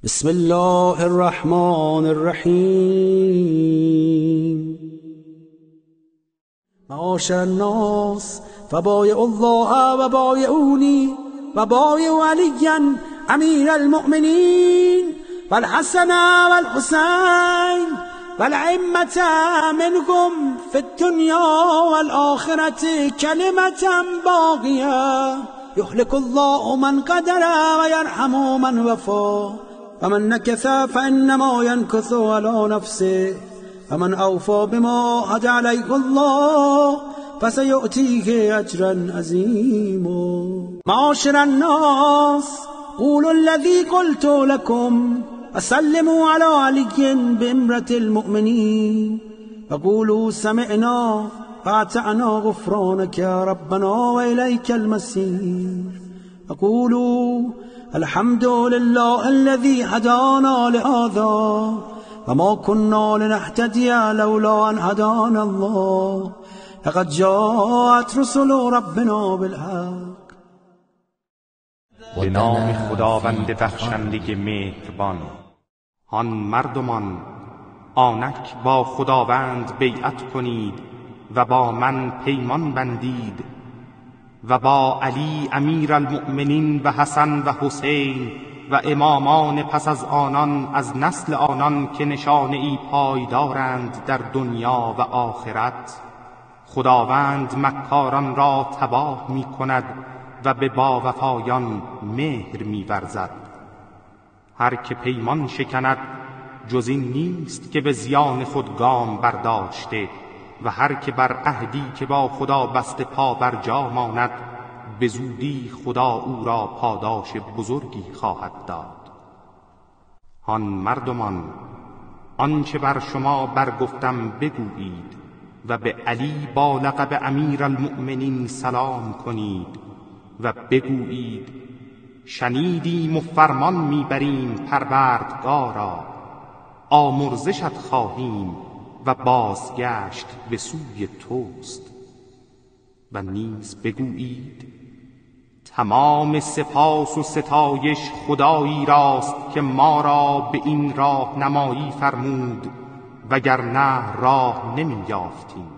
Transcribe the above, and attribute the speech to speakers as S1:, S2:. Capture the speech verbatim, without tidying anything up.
S1: بسم الله الرحمن الرحیم. معاشر الناس فبایع الله و بایعونی و بایع علی امیر المؤمنین و الحسن و الحسین و الائمة منكم في الدنيا والآخرة كلمة باقية يهلك الله من قدر ويرحم من وفى ومن نكث فإنما ينكث على نفسه ومن أوفى بما عهد عليه الله فسيؤتيه أجرا عظيما. معاشر الناس قولوا الذي قلت لكم وسلموا على علي بإمرة المؤمنين وقولوا سمعنا فأطعنا غفرانك يا ربنا وإليك المصير. وقولوا الحمد لله الذي هدانا لهذا وما كنا لنهتدي لولا أن هدانا الله لقد جاءت رسل ربنا بالحق.
S2: به نام خداوند بخشنده مهربان. آن مردمان آنک با خداوند بیعت کنید و با من پیمان بندید و با علی امیر المؤمنین و حسن و حسین و امامان پس از آنان از نسل آنان که نشانه ای پایدارند در دنیا و آخرت. خداوند مکاران را تباه می کند و به باوفایان مهر می ورزد. هر که پیمان شکند جز این نیست که به زیان خود گام برداشته و هر که بر عهدی که با خدا بسته پا بر جا ماند به زودی خدا او را پاداش بزرگی خواهد داد. آن مردمان آنچه بر شما برگفتم بگویید و به علی با لقب امیر المؤمنین سلام کنید و بگویید شنیدیم و فرمان میبریم پروردگارا، آمرزشت خواهیم و بازگشت به سوی توست. و نیز بگویید تمام سپاس و ستایش خدایی راست که ما را به این راه نمایی فرمود وگرنه راه نمی یافتیم.